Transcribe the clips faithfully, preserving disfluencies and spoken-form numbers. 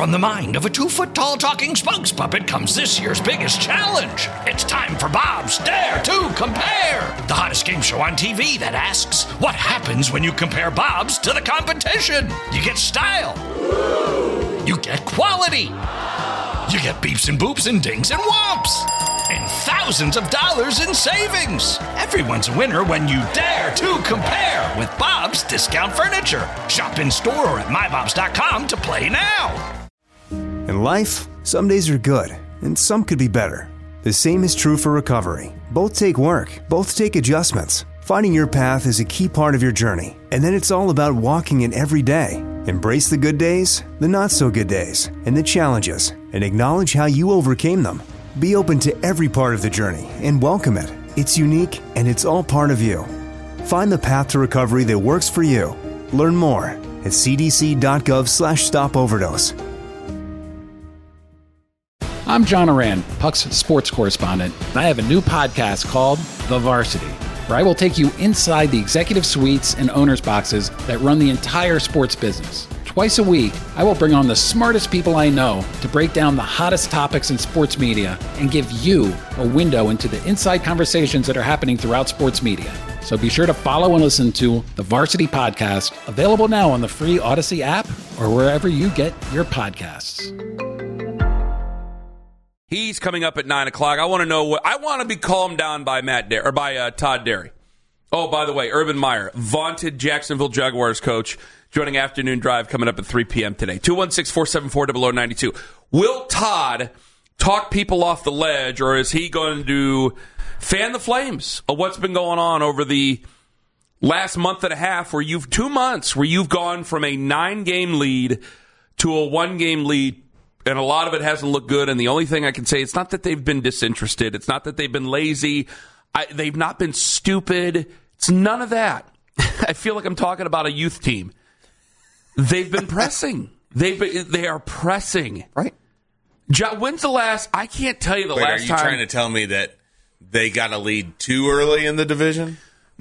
From the mind of a two-foot-tall talking spokes puppet comes this year's biggest challenge. It's time for Bob's Dare to Compare, the hottest game show on T V that asks, what happens when you compare Bob's to the competition? You get style. You get quality. You get beeps and boops and dings and whomps. And thousands of dollars in savings. Everyone's a winner when you dare to compare with Bob's Discount Furniture. Shop in store or at my bobs dot com to play now. In life, some days are good, and some could be better. The same is true for recovery. Both take work, both take adjustments. Finding your path is a key part of your journey, and then it's all about walking it every day. Embrace the good days, the not-so-good days, and the challenges, and acknowledge how you overcame them. Be open to every part of the journey and welcome it. It's unique, and it's all part of you. Find the path to recovery that works for you. Learn more at c d c dot gov slash stop overdose. I'm John Oran, Puck's sports correspondent, and I have a new podcast called The Varsity, where I will take you inside the executive suites and owners' boxes that run the entire sports business. Twice a week, I will bring on the smartest people I know to break down the hottest topics in sports media and give you a window into the inside conversations that are happening throughout sports media. So be sure to follow and listen to The Varsity Podcast, available now on the free Odyssey app or wherever you get your podcasts. He's coming up at nine o'clock. I want to know what I want to be calmed down by Matt Dar- or by uh, Todd Derry. Oh, by the way, Urban Meyer, vaunted Jacksonville Jaguars coach, joining Afternoon Drive coming up at three p.m. today. two one six, four seven four, zero zero nine two. Will Todd talk people off the ledge, or is he going to fan the flames of what's been going on over the last month and a half, where you've two months where you've gone from a nine-game lead to a one-game lead? And a lot of it hasn't looked good. And the only thing I can say, it's not that they've been disinterested. It's not that they've been lazy. I, they've not been stupid. It's none of that. I feel like I'm talking about a youth team. They've been pressing. They've been, they are pressing. Right. John, when's the last? I can't tell you the Wait, last are you time. trying to tell me that they got a lead too early in the division?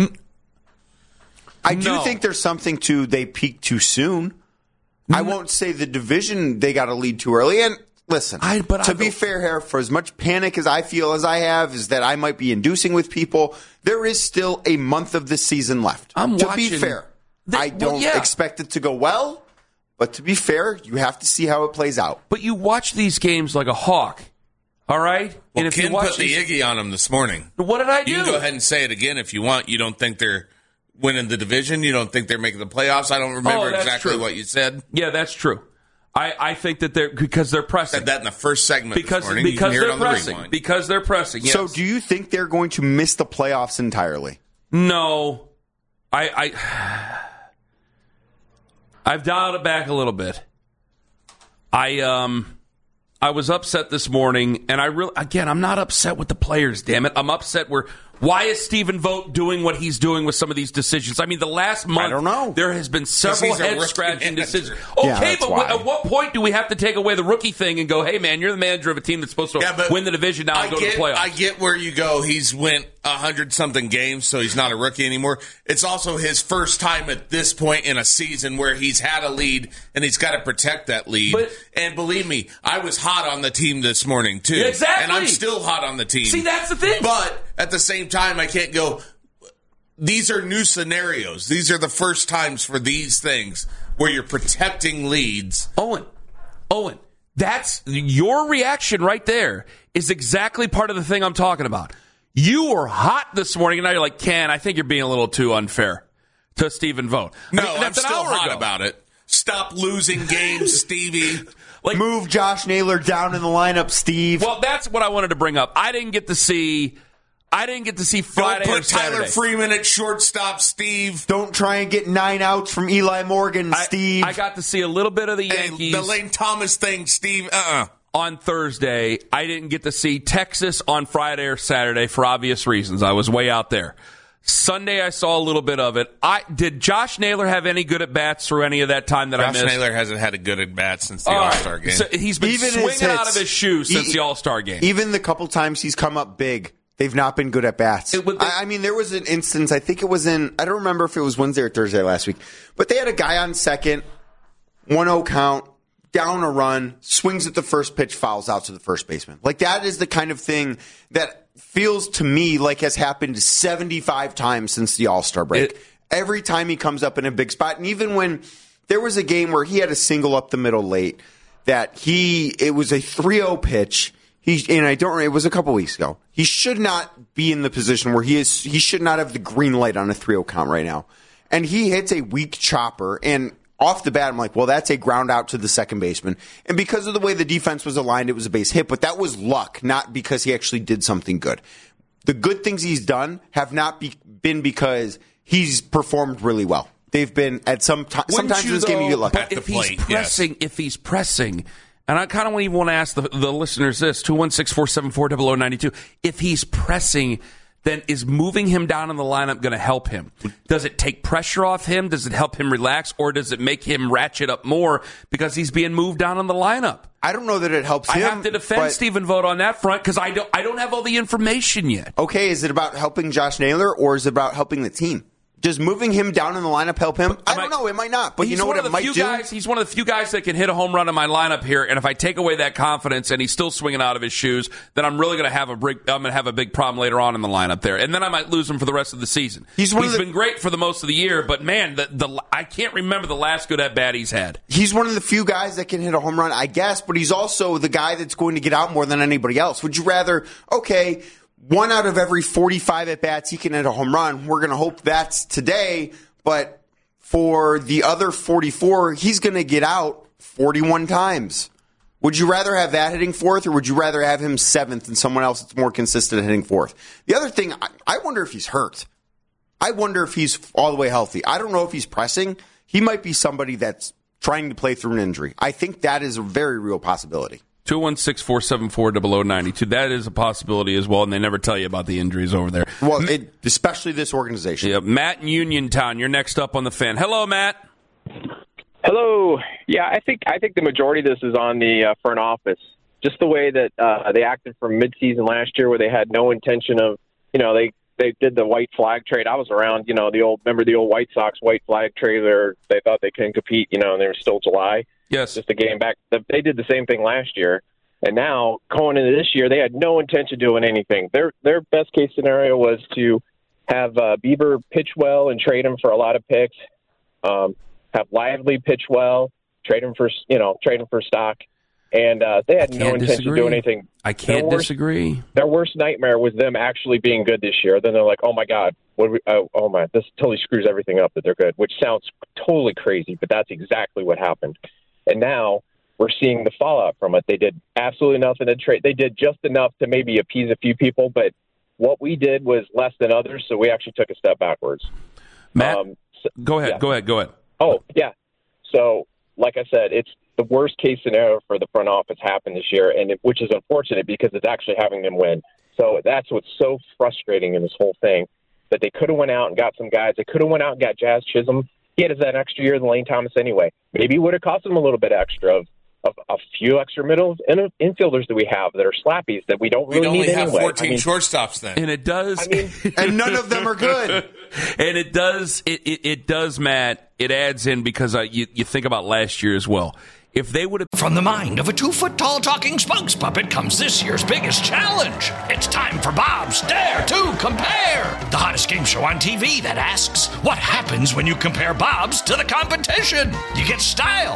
I do No. think there's something to they peaked too soon. I won't say the division they got to lead too early. And listen, I- but to I be don't- fair here, for as much panic as I feel as I have, is that I might be inducing with people, there is still a month of the season left. I'm to watching- be fair, They- I don't well, yeah. expect it to go well, but to be fair, you have to see how it plays out. But you watch these games like a hawk, all right? Well, and if Ken you watch put the these, Iggy on them this morning. what did I do? You can go ahead and say it again if you want. You don't think they're winning the division? You don't think they're making the playoffs? I don't remember Oh, that's exactly true. what you said. Yeah, that's true. I, I think that they're because they're pressing. Said that in the first segment because this morning. You can because hear it they're on the pressing. rewind. Because they're pressing. Yes. So do you think they're going to miss the playoffs entirely? No, I, I I've dialed it back a little bit. I um I was upset this morning, and I really again I'm not upset with the players. Damn it, I'm upset where. Why is Stephen Vogt doing what he's doing with some of these decisions? I mean, the last month, I don't know. There has been several he's a rookie head-scratching manager. decisions. Yeah, Okay, that's but why. at what point do we have to take away the rookie thing and go, hey, man, you're the manager of a team that's supposed to Yeah, but win the division now and I go get, to the playoffs? I get where you go. He's went a hundred something games, so he's not a rookie anymore. It's also his first time at this point in a season where he's had a lead and he's got to protect that lead. But- and believe me, I was hot on the team this morning too. Exactly. And I'm still hot on the team. See, that's the thing. But at the same time, I can't go. These are new scenarios. These are the first times for these things where you're protecting leads. Owen, Owen, that's your reaction right there is exactly part of the thing I'm talking about. You were hot this morning, and now you're like, Ken, I think you're being a little too unfair to Stephen Vogt. No, I mean, I'm that's an still hour hot ago. about it. Stop losing games, Stevie. Like, Move Josh Naylor down in the lineup, Steve. well, that's what I wanted to bring up. I didn't get to see. I didn't get to see Don't Friday or put Tyler Saturday. Freeman at shortstop, Steve. Don't try and get nine outs from Eli Morgan, I, Steve. I got to see a little bit of the Hey, Yankees the Lane Thomas thing, Steve. Uh-uh. on Thursday. I didn't get to see Texas on Friday or Saturday for obvious reasons. I was way out there. Sunday, I saw a little bit of it. I did Josh Naylor have any good at bats through any of that time that I Josh missed? Naylor hasn't had a good at bat since the All right. All-Star game. So he's been Even his swinging out hits. of his shoes since E- the All-Star game. Even the couple times he's come up big, they've not been good at bats. It would- I, I mean, there was an instance, I think it was in, I don't remember if it was Wednesday or Thursday last week, but they had a guy on second, one oh count, down a run, swings at the first pitch, fouls out to the first baseman. Like, that is the kind of thing that feels to me like has happened seventy-five times since the All-Star break. It, Every time he comes up in a big spot, and even when there was a game where he had a single up the middle late, that he, it was a three oh pitch. He, and I don't, it was a couple weeks ago. He should not be in the position where he is, he should not have the green light on a three oh count right now. And he hits a weak chopper, and off the bat, I'm like, well, that's a ground out to the second baseman. And because of the way the defense was aligned, it was a base hit, but that was luck, not because he actually did something good. The good things he's done have not be, been because he's performed really well. They've been at some time. Sometimes in this game you get lucky. But if he's pressing, yes. if he's pressing, and I kind of even want to ask the, the listeners this: two one six, four seven four, zero zero nine two. If he's pressing, then is moving him down in the lineup going to help him? Does it take pressure off him? Does it help him relax, or does it make him ratchet up more because he's being moved down in the lineup? I don't know that it helps him. I have to defend but, Stephen Vogt on that front because I don't. I don't have all the information yet. Okay, is it about helping Josh Naylor or is it about helping the team? Does moving him down in the lineup help him? I don't know. It might not. But you know what it might do? Guys, he's one of the few guys that can hit a home run in my lineup here. And if I take away that confidence and he's still swinging out of his shoes, then I'm really going to have a big, I'm going to have a big problem later on in the lineup there. And then I might lose him for the rest of the season. He's, one he's of the, been great for the most of the year, but man, the, the I can't remember the last good at bat he's had. He's one of the few guys that can hit a home run, I guess, but he's also the guy that's going to get out more than anybody else. Would you rather, okay, one out of every forty-five at bats he can hit a home run? We're going to hope that's today. But for the other forty-four, he's going to get out forty-one times. Would you rather have that hitting fourth, or would you rather have him seventh and someone else that's more consistent at hitting fourth? The other thing, I, I wonder if he's hurt. I wonder if he's all the way healthy. I don't know if he's pressing. He might be somebody that's trying to play through an injury. I think that is a very real possibility. two one six, four seven four, zero zero nine two. That is a possibility as well, and they never tell you about the injuries over there. Well, it, especially this organization. Yeah, Matt in Uniontown, you're next up on the Fan. Hello, Matt. Hello. Yeah, I think I think the majority of this is on the uh, front office. Just the way that uh, they acted from midseason last year, where they had no intention of, you know, they, they did the white flag trade. I was around, you know, the old remember the old White Sox white flag trade where they thought they couldn't compete, you know, and they were still July. Yes. Just a game back. They did the same thing last year. And now, going into this year, they had no intention of doing anything. Their their best case scenario was to have uh, Bieber pitch well and trade him for a lot of picks. Um, have Lively pitch well, trade him for you know trade him for stock, and uh, they had no intention disagree. of doing anything. I can't their worst, disagree. Their worst nightmare was them actually being good this year. Then they're like, oh my god, what do we, oh, oh my, this totally screws everything up that they're good, which sounds totally crazy, but that's exactly what happened. And now we're seeing the fallout from it. They did absolutely nothing to trade. They did just enough to maybe appease a few people, but what we did was less than others, so we actually took a step backwards. Matt, um, so, go ahead, yeah. go ahead, go ahead. Oh, yeah. So, like I said, it's the worst case scenario for the front office happened this year, and it, which is unfortunate because it's actually having them win. So that's what's so frustrating in this whole thing, that they could have went out and got some guys. They could have went out and got Jazz Chisholm. He had that extra year than Lane Thomas anyway. Maybe it would have cost them a little bit extra of Of a few extra middle infielders that we have that are slappies that we don't really We'd need only have anyway. fourteen I mean, shortstops then, and it does. I mean, and none of them are good. And it does. It, it, it does, Matt. It adds in because uh, you you think about last year as well. If they would have... From the mind of a two-foot-tall talking spokes puppet comes this year's biggest challenge. It's time for Bob's Dare to Compare, the hottest game show on T V that asks, what happens when you compare Bob's to the competition? You get style.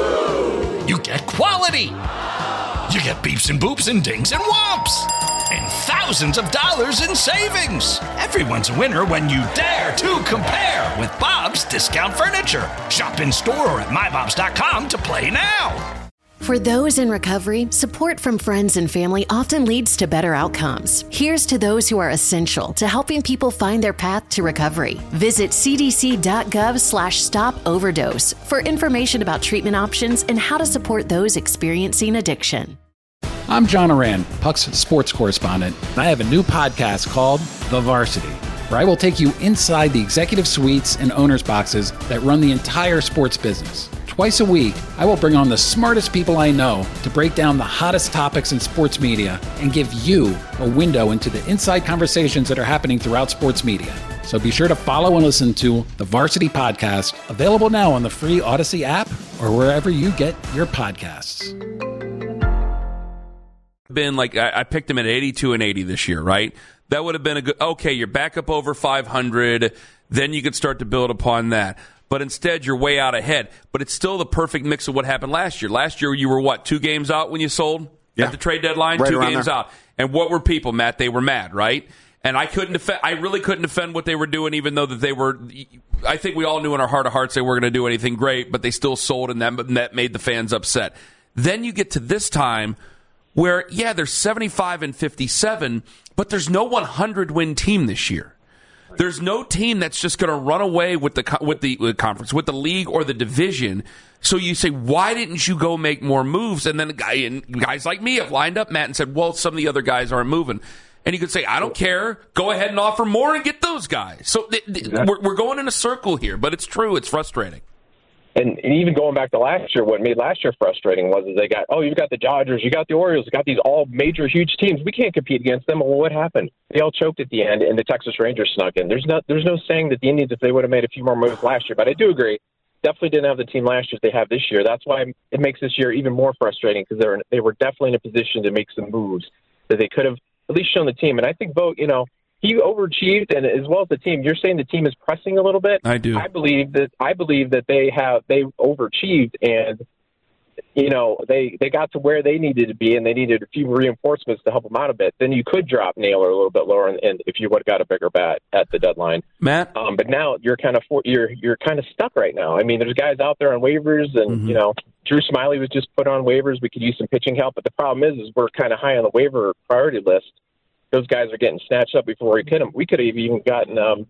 You get quality. You get beeps and boops and dings and whomps. And thousands of dollars in savings. Everyone's a winner when you dare to compare with Bob's Discount Furniture. Shop in store or at my bobs dot com to play now. For those in recovery, support from friends and family often leads to better outcomes. Here's to those who are essential to helping people find their path to recovery. Visit cdc.gov slash stop overdose for information about treatment options and how to support those experiencing addiction. I'm John Oran, Puck's sports correspondent, and I have a new podcast called The Varsity, where I will take you inside the executive suites and owners' boxes that run the entire sports business. Twice a week, I will bring on the smartest people I know to break down the hottest topics in sports media and give you a window into the inside conversations that are happening throughout sports media. So be sure to follow and listen to The Varsity Podcast, available now on the free Odyssey app or wherever you get your podcasts. Been like I, I picked him at eighty-two and eighty this year, right? That would have been a good. Okay, you're back up over five hundred. Then you could start to build upon that. But instead, you're way out ahead. But it's still the perfect mix of what happened last year. Last year, you were what, two games out when you sold yeah. at the trade deadline? Right two games there. out. And what were people, Matt? They were mad, right? And I couldn't defend. I really couldn't defend what they were doing, even though that they were. I think we all knew in our heart of hearts they weren't going to do anything great, but they still sold, and that, that made the fans upset. Then you get to this time where, yeah, there's seventy-five and fifty-seven, but there's no one hundred win team this year. There's no team that's just going to run away with the with the with conference, with the league or the division. So you say, why didn't you go make more moves? And then a guy, and guys like me have lined up, Matt, and said, well, some of the other guys aren't moving. And you could say, I don't care. Go ahead and offer more and get those guys. So th- th- exactly. we're, we're going in a circle here, but it's true. It's frustrating. And, and even going back to last year, what made last year frustrating was is they got, oh, you've got the Dodgers, you got the Orioles, you got these all major, huge teams. We can't compete against them. Well, what happened? They all choked at the end, and the Texas Rangers snuck in. There's no, there's no saying that the Indians, if they would have made a few more moves last year, but I do agree, definitely didn't have the team last year they have this year. That's why it makes this year even more frustrating because they're they were definitely in a position to make some moves that they could have at least shown the team. And I think Vogt, you know, he overachieved, and as well as the team. You're saying the team is pressing a little bit. I do. I believe that I believe that they have they overachieved, and you know they they got to where they needed to be, and they needed a few reinforcements to help them out a bit. Then you could drop Naylor a little bit lower, and, and if you would have got a bigger bat at the deadline, Matt. Um, but now you're kind of for, you're you're kind of stuck right now. I mean, there's guys out there on waivers, and Mm-hmm. you know Drew Smiley was just put on waivers. We could use some pitching help, but the problem is, is we're kind of high on the waiver priority list. Those guys are getting snatched up before we hit them. We could have even gotten, um,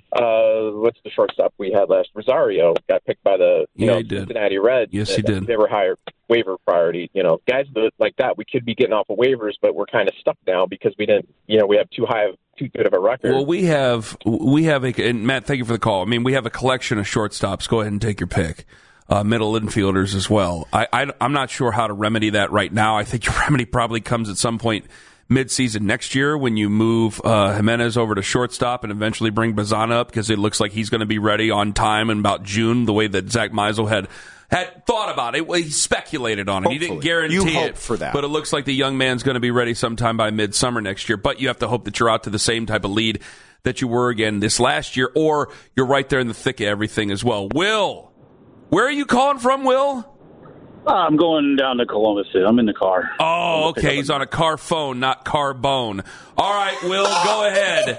uh, what's the shortstop we had last? Rosario got picked by the you Yeah, know he did. Cincinnati Reds. Yes, he did. They were higher waiver priority. You know, guys that, like that, we could be getting off of waivers, but we're kind of stuck now because we didn't, you know, we have too high of too good of a record. Well, we have we have a and Matt, thank you for the call. I mean, we have a collection of shortstops. Go ahead and take your pick. Uh, middle infielders as well. I, I I'm not sure how to remedy that right now. I think your remedy probably comes at some point mid-season next year when you move uh, Jimenez over to shortstop and eventually bring Bazana up because it looks like he's going to be ready on time in about June, the way that Zach Meisel had had thought about it. Well, he speculated on it. Hopefully. He didn't guarantee You it hope for that. But it looks like the young man's going to be ready sometime by midsummer next year. But you have to hope that you're out to the same type of lead that you were again this last year, or you're right there in the thick of everything as well. Will, where are you calling from, Will? Uh, I'm going down to Columbus. I'm in the car. Oh, okay. He's on a car phone, not car bone. All right, Will, go ahead.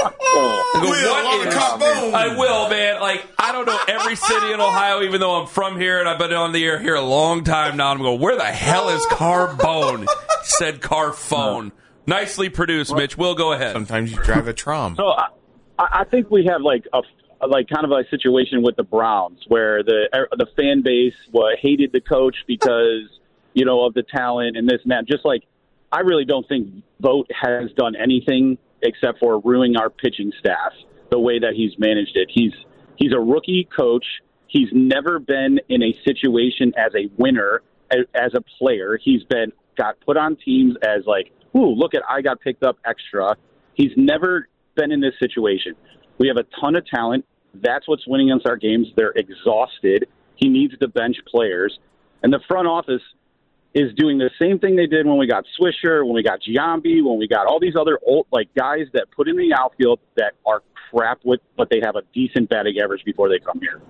Oh. Go, Will, what on a is- car bone. I will, man. Like, I don't know every city in Ohio, even though I'm from here and I've been on the air here a long time now. I'm going, where the hell is car bone? He said car phone. Nicely produced, Mitch. Will, go ahead. Sometimes you drive a Trom. So I, I think we have like a like kind of a situation with the Browns where the the fan base what, hated the coach because you know of the talent and this and that. Just like I really don't think Vogt has done anything except for ruining our pitching staff the way that he's managed it. He's he's a rookie coach. He's never been in a situation as a winner as, as a player. He's been got put on teams as like, ooh, look at I got picked up extra. He's never been in this situation. We have a ton of talent. That's what's winning us our games. They're exhausted. He needs to bench players. And the front office is doing the same thing they did when we got Swisher, when we got Giambi, when we got all these other old like guys that put in the outfield that are crap with, but they have a decent batting average before they come here.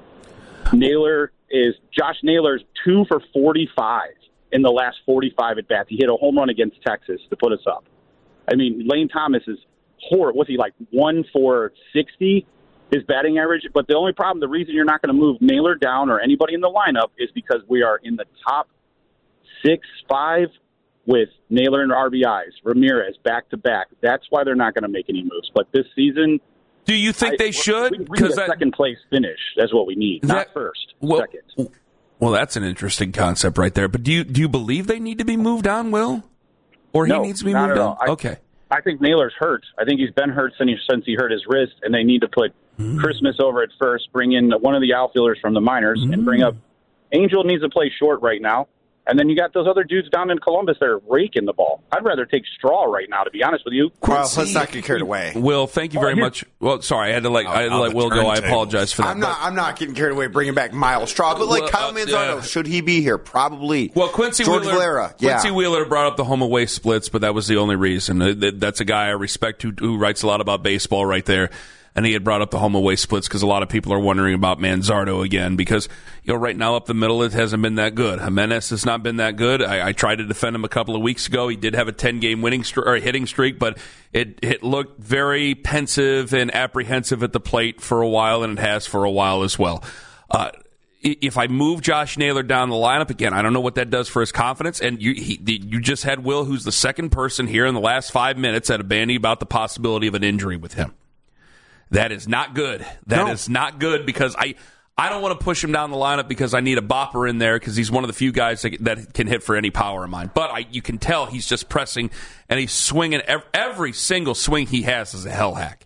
Naylor is Josh Naylor's two for forty-five in the last forty-five at bats. He hit a home run against Texas to put us up. I mean, Lane Thomas is horrible. What's he like one for sixty? His batting average, but the only problem, the reason you're not going to move Naylor down or anybody in the lineup is because we are in the top six, five with Naylor and R B Is, Ramirez back to back. That's why they're not going to make any moves. But this season, do you think I, they should? We, we need a that, second place finish. That's what we need, that, not first. Well, second. Well, that's an interesting concept right there. But do you do you believe they need to be moved on, Will, or he No, needs to be not moved at on? all. I, Okay. I think Naylor's hurt. I think he's been hurt since he, since he hurt his wrist, and they need to put mm. Christmas over at first, bring in one of the outfielders from the minors, mm. and bring up Angel needs to play short right now. And then you got those other dudes down in Columbus that are raking the ball. I'd rather take straw right now, to be honest with you. Well, let's not get carried away. Will, thank you very much. Well, sorry, I had to let, I had to let Will go. I apologize for that. I'm not, I'm not getting carried away bringing back Miles Straw, but like well, Kyle uh, Manzardo, yeah. should he be here? Probably. Well, Quincy George Wheeler, Valera, yeah. Quincy Wheeler brought up the home away splits, but that was the only reason. That's a guy I respect who, who writes a lot about baseball right there. And he had brought up the home away splits because a lot of people are wondering about Manzardo again because, you know, right now up the middle it hasn't been that good. Jimenez has not been that good. I, I tried to defend him a couple of weeks ago. He did have a ten-game winning streak or hitting streak, but it, it looked very pensive and apprehensive at the plate for a while, and it has for a while as well. Uh, if I move Josh Naylor down the lineup again, I don't know what that does for his confidence. And you he, you just had Will, who's the second person here in the last five minutes at a bandy about the possibility of an injury with him. That is not good. That no. is not good because I, I don't want to push him down the lineup because I need a bopper in there because he's one of the few guys that, that can hit for any power of mine. But I, you can tell he's just pressing and he's swinging. Every, every single swing he has is a hell hack.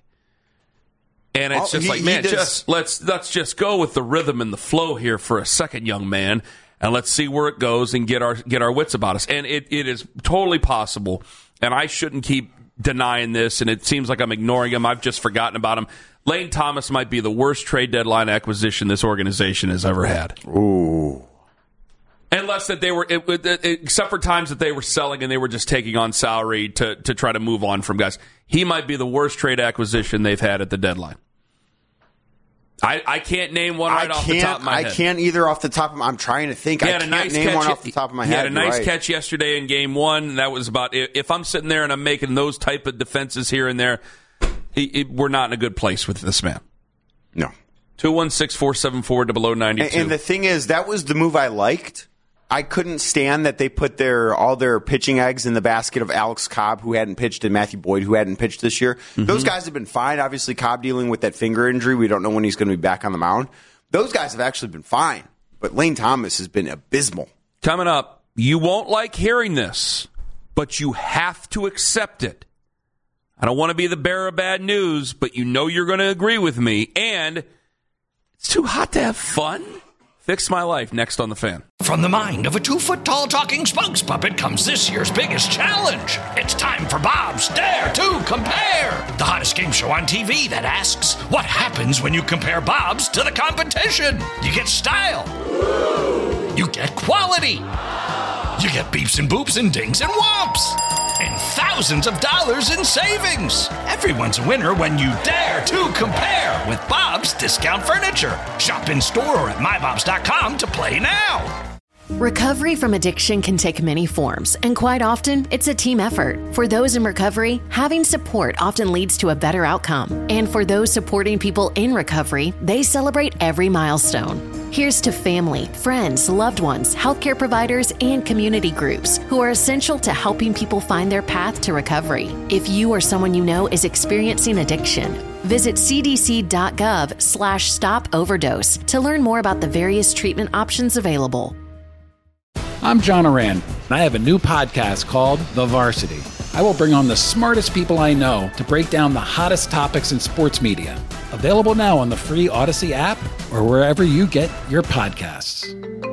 And it's oh, just he, like, man, just let's let's just go with the rhythm and the flow here for a second, young man, and let's see where it goes and get our get our wits about us. And it, it is totally possible, and I shouldn't keep denying this, and it seems like I'm ignoring him. I've just forgotten about him. Lane Thomas might be the worst trade deadline acquisition this organization has ever had. Ooh. Unless that they were, it, it, except for times that they were selling and they were just taking on salary to, to try to move on from guys. He might be the worst trade acquisition they've had at the deadline. I, I can't name one right I off the top of my I head. I can't either off the top of my I'm trying to think. He I had a can't nice name catch, one off the top of my he head. He had a nice right. catch yesterday in game one. And that was about it. If I'm sitting there and I'm making those type of defenses here and there, it, it, we're not in a good place with this man. No. two one six, four seven four, double oh nine two. And, and the thing is, that was the move I liked. I couldn't stand that they put their all their pitching eggs in the basket of Alex Cobb, who hadn't pitched, and Matthew Boyd, who hadn't pitched this year. Mm-hmm. Those guys have been fine. Obviously, Cobb dealing with that finger injury. We don't know when he's going to be back on the mound. Those guys have actually been fine. But Lane Thomas has been abysmal. Coming up, you won't like hearing this, but you have to accept it. I don't want to be the bearer of bad news, but you know you're going to agree with me. And it's too hot to have fun. Fix My Life, next on The Fan. From the mind of a two-foot-tall talking spokes puppet comes this year's biggest challenge. It's time for Bob's Dare to Compare, the hottest game show on T V that asks, what happens when you compare Bob's to the competition? You get style. You get quality. You get beeps and boops and dings and whomps. And thousands of dollars in savings. Everyone's a winner when you dare to compare with Bob's Discount Furniture. Shop in store or at my bobs dot com to play now. Recovery from addiction can take many forms, and quite often, it's a team effort. For those in recovery, having support often leads to a better outcome. And for those supporting people in recovery, they celebrate every milestone. Here's to family, friends, loved ones, healthcare providers, and community groups who are essential to helping people find their path to recovery. If you or someone you know is experiencing addiction, visit c d c dot gov slash stop overdose to learn more about the various treatment options available. I'm John Oran, and I have a new podcast called The Varsity. I will bring on the smartest people I know to break down the hottest topics in sports media. Available now on the free Odyssey app or wherever you get your podcasts.